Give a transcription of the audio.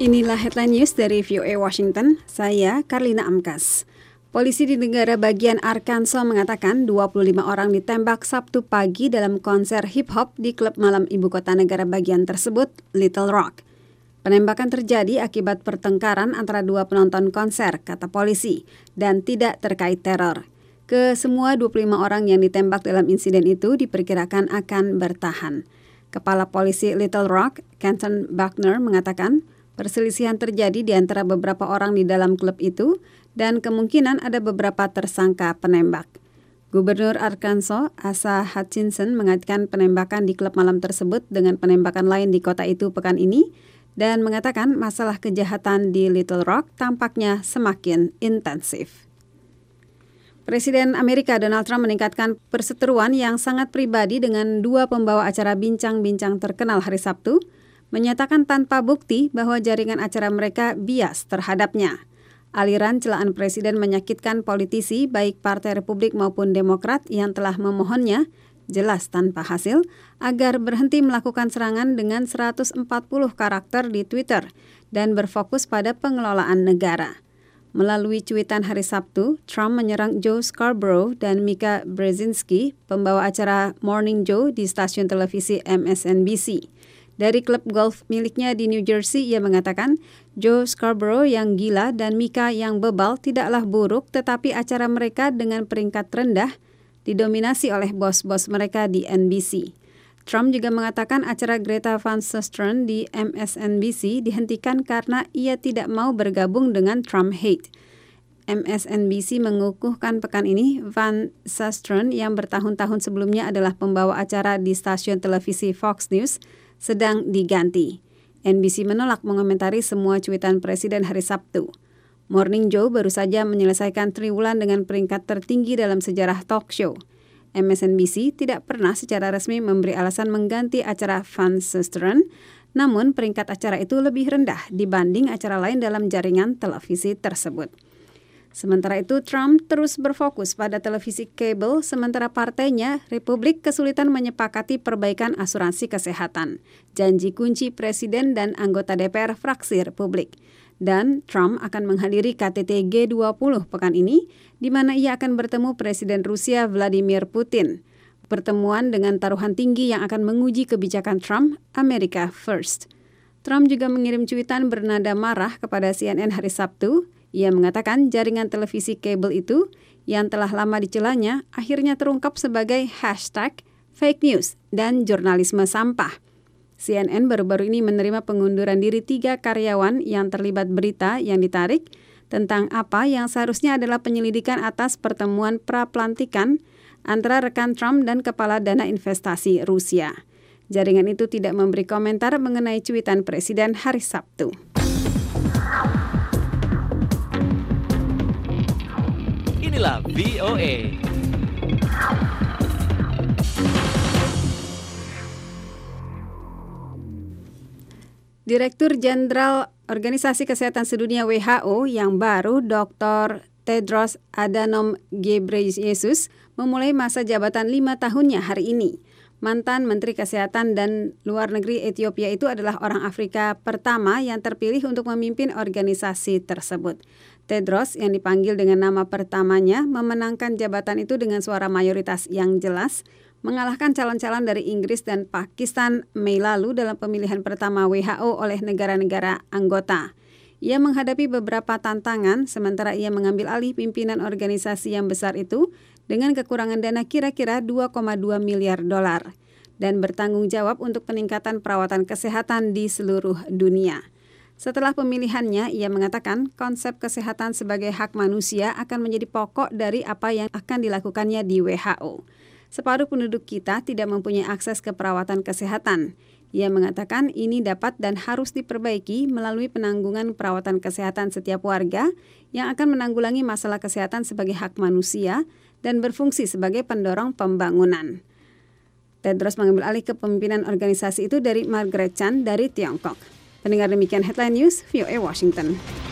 Inilah headline news dari VOA Washington, saya Karlina Amkas. Polisi di negara bagian Arkansas mengatakan 25 orang ditembak Sabtu pagi dalam konser hip-hop di klub malam ibu kota negara bagian tersebut, Little Rock. Penembakan terjadi akibat pertengkaran antara dua penonton konser, kata polisi, dan tidak terkait teror. Kesemua 25 orang yang ditembak dalam insiden itu diperkirakan akan bertahan. Kepala polisi Little Rock, Kenton Buckner, mengatakan perselisihan terjadi di antara beberapa orang di dalam klub itu dan kemungkinan ada beberapa tersangka penembak. Gubernur Arkansas, Asa Hutchinson, mengaitkan penembakan di klub malam tersebut dengan penembakan lain di kota itu pekan ini dan mengatakan masalah kejahatan di Little Rock tampaknya semakin intensif. Presiden Amerika Donald Trump meningkatkan perseteruan yang sangat pribadi dengan dua pembawa acara bincang-bincang terkenal hari Sabtu, menyatakan tanpa bukti bahwa jaringan acara mereka bias terhadapnya. Aliran celaan presiden menyakitkan politisi baik Partai Republik maupun Demokrat yang telah memohonnya, jelas tanpa hasil, agar berhenti melakukan serangan dengan 140 karakter di Twitter dan berfokus pada pengelolaan negara. Melalui cuitan hari Sabtu, Trump menyerang Joe Scarborough dan Mika Brzezinski, pembawa acara Morning Joe di stasiun televisi MSNBC. Dari klub golf miliknya di New Jersey, ia mengatakan Joe Scarborough yang gila dan Mika yang bebal tidaklah buruk, tetapi acara mereka dengan peringkat rendah didominasi oleh bos-bos mereka di NBC. Trump juga mengatakan acara Greta Van Susteren di MSNBC dihentikan karena ia tidak mau bergabung dengan Trump Hate. MSNBC mengukuhkan pekan ini Van Susteren yang bertahun-tahun sebelumnya adalah pembawa acara di stasiun televisi Fox News sedang diganti. NBC menolak mengomentari semua cuitan presiden hari Sabtu. Morning Joe baru saja menyelesaikan triwulan dengan peringkat tertinggi dalam sejarah talk show. MSNBC tidak pernah secara resmi memberi alasan mengganti acara Van Susteren, namun peringkat acara itu lebih rendah dibanding acara lain dalam jaringan televisi tersebut. Sementara itu, Trump terus berfokus pada televisi kabel, sementara partainya, Republik, kesulitan menyepakati perbaikan asuransi kesehatan, janji kunci presiden dan anggota DPR fraksi Republik. Dan Trump akan menghadiri KTT G20 pekan ini, di mana ia akan bertemu Presiden Rusia Vladimir Putin. Pertemuan dengan taruhan tinggi yang akan menguji kebijakan Trump, America First. Trump juga mengirim cuitan bernada marah kepada CNN hari Sabtu. Ia mengatakan jaringan televisi kabel itu, yang telah lama dicelanya, akhirnya terungkap sebagai hashtag fake news dan jurnalisme sampah. CNN baru-baru ini menerima pengunduran diri 3 karyawan yang terlibat berita yang ditarik tentang apa yang seharusnya adalah penyelidikan atas pertemuan pra-pelantikan antara rekan Trump dan kepala dana investasi Rusia. Jaringan itu tidak memberi komentar mengenai cuitan presiden hari Sabtu. Inilah VOA. Direktur Jenderal Organisasi Kesehatan Sedunia WHO yang baru, Dr. Tedros Adhanom Ghebreyesus, memulai masa jabatan 5 tahunnya hari ini. Mantan Menteri Kesehatan dan Luar Negeri Ethiopia itu adalah orang Afrika pertama yang terpilih untuk memimpin organisasi tersebut. Tedros, yang dipanggil dengan nama pertamanya, memenangkan jabatan itu dengan suara mayoritas yang jelas, mengalahkan calon-calon dari Inggris dan Pakistan Mei lalu dalam pemilihan pertama WHO oleh negara-negara anggota. Ia menghadapi beberapa tantangan, sementara ia mengambil alih pimpinan organisasi yang besar itu dengan kekurangan dana kira-kira 2,2 miliar dolar dan bertanggung jawab untuk peningkatan perawatan kesehatan di seluruh dunia. Setelah pemilihannya, ia mengatakan konsep kesehatan sebagai hak manusia akan menjadi pokok dari apa yang akan dilakukannya di WHO. Separuh penduduk kita tidak mempunyai akses ke perawatan kesehatan. Ia mengatakan ini dapat dan harus diperbaiki melalui penanggungan perawatan kesehatan setiap warga yang akan menanggulangi masalah kesehatan sebagai hak manusia dan berfungsi sebagai pendorong pembangunan. Tedros mengambil alih kepemimpinan organisasi itu dari Margaret Chan dari Tiongkok. Pendengar, demikian Headline News, VOA Washington.